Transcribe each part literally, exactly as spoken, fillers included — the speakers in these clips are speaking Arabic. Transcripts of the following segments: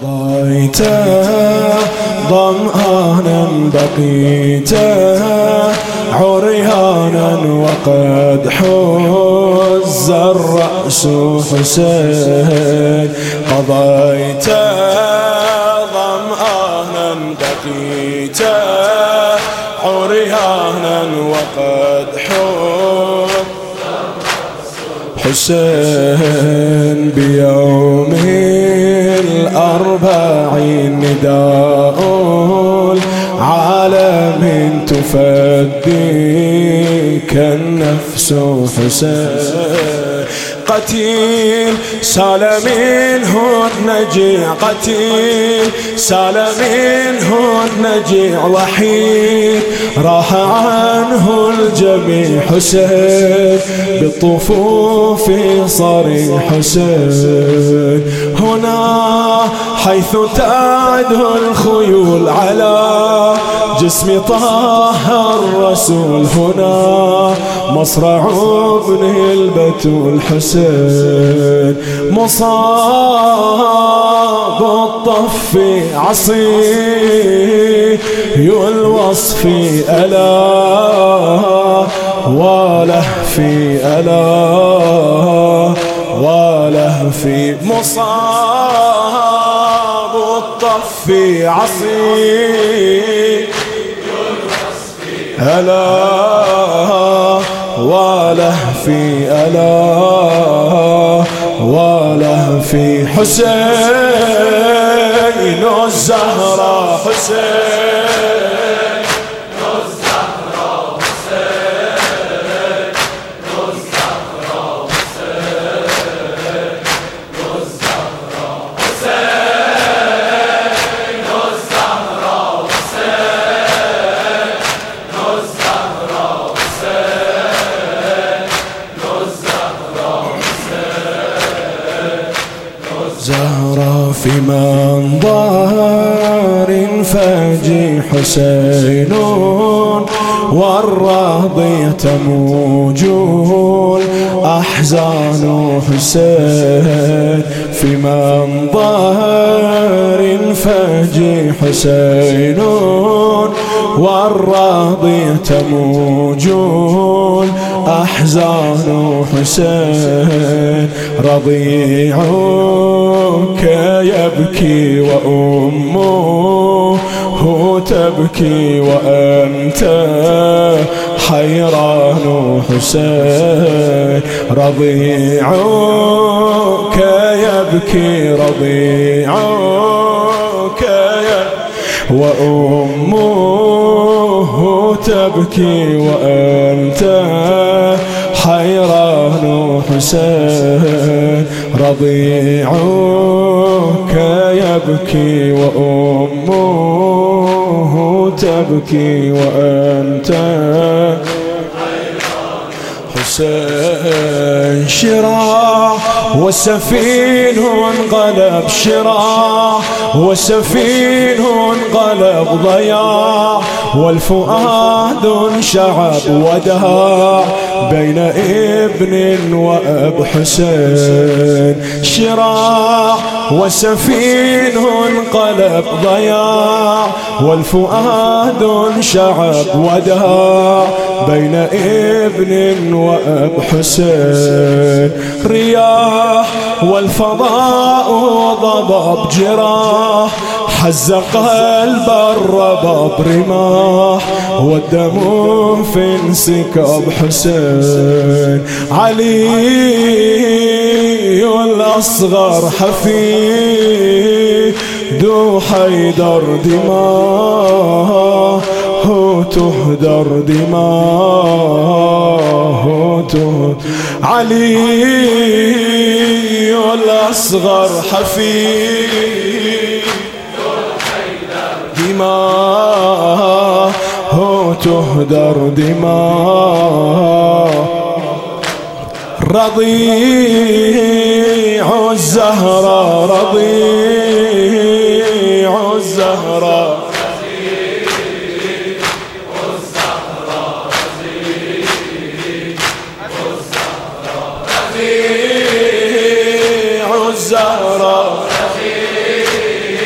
قضيت ظمآنا بقيت عريانا وقد حز الرأس حسين. قضيت ظمآنا بقيت عريانا وقد حز حسين. بيوم الأربعين نداء العالم تفديك النفس حسين. قتيل سال منه النجيع قتيل سال منه النجيع وحيد راح عنه الجميع حسين. بالطفوف صريح حسين. هنا حيث تعد الخيول على جسم طه الرسول هنا مصرع ابن البتول حسين. مصاب الطف عصي الوصف ألا وله في ألا وله في. مصاب الطف عصي ألا وله في ألا وله في. حسين الزهراء حسين الزهراء حسين الزهراء حسين الزهراء حسين الزهراء حسين زهرة في منظر فاجي حسين والراضية تموج الأحزان حسين. في منظر فاجي حسين والراضية تموج الأحزان حسين. رضيعك يبكي وأمه تبكي وأنت حيران حسين. رضيعك يبكي رضيعك يبكي وأمه تبكي وأنت حيران حسين. رضيعك يبكي وأمه تبكي وأنت حسين. شراع والسفين انقلب شراع والسفين انقلب ضياع والفؤاد انشعب وداع بين ابن وأب حسين. شراع والسفين انقلب ضياع والفؤاد انشعب وداع بين ابن وأب حسين. رياح والفضاء ضباب جراح حز قلب الرباب رماح والدم في انسكاب حسين. علي الأصغر حفيد حيدر دماء تهدر دماء تهدر. علي الأصغر حفيد دماء تهدر دماء. رضيع الزهراء رضيع الزهراء الزهراء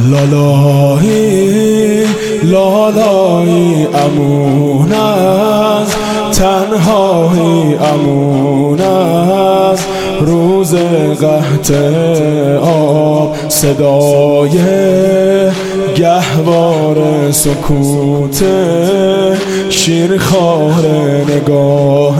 لالایی لالایی امون از تنهایی، امون از روز قحط آب، صدای گهوار سکوت شیرخوار نگاه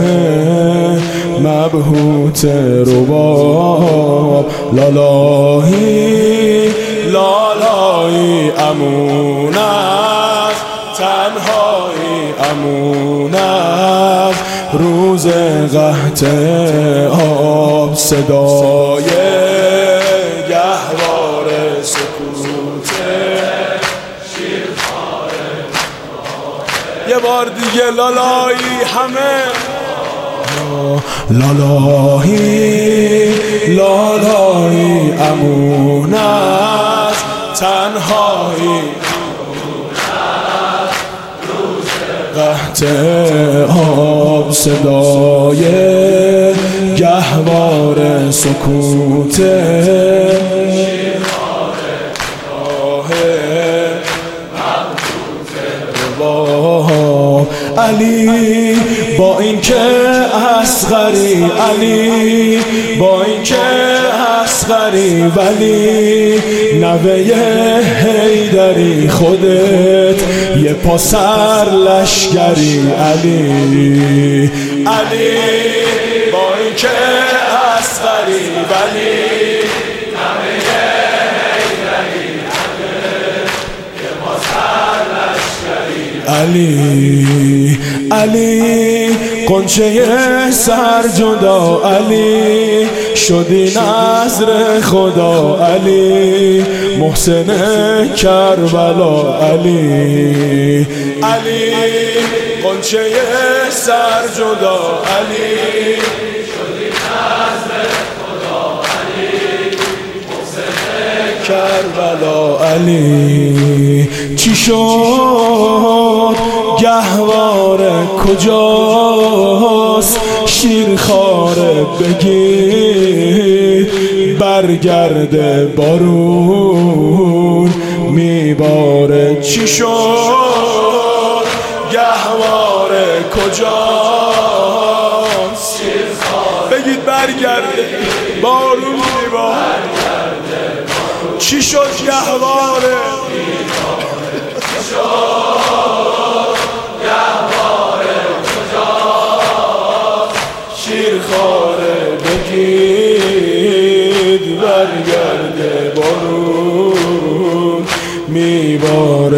مبهوت رباب. لالایی لالایی امون از تنهایی، امون از روز قحط آب، صدای گهوار سکوت شیرخوار. یه بار دیگه لالایی همه. لالایی لالایی امون از تنهایی، قحط آب، صدای گهوار سکوت علی با این که اصغری، علی با این که اصغری، ولی نوه حیدری، خودت یه پا سر لشگری. علی علی با این که اصغری، ولی نوه حیدری، یه پا سر لشگری. علی علی قنچه سر جدا، علی شدی نظر خدا، علی محسن کربلا. علی علی قنچه سر جدا، علی شدی نظر خدا، علی محسن کربلا. علی چی شد گهوار کجاست، شیرخوار بگی برگرده بارون میباره. چی شد گهوار کجاست، بگید برگرده بارون میباره. چی شد گهواره، چی شد گهواره کجاست، شیرخواره بگید برگرده بارون میباره.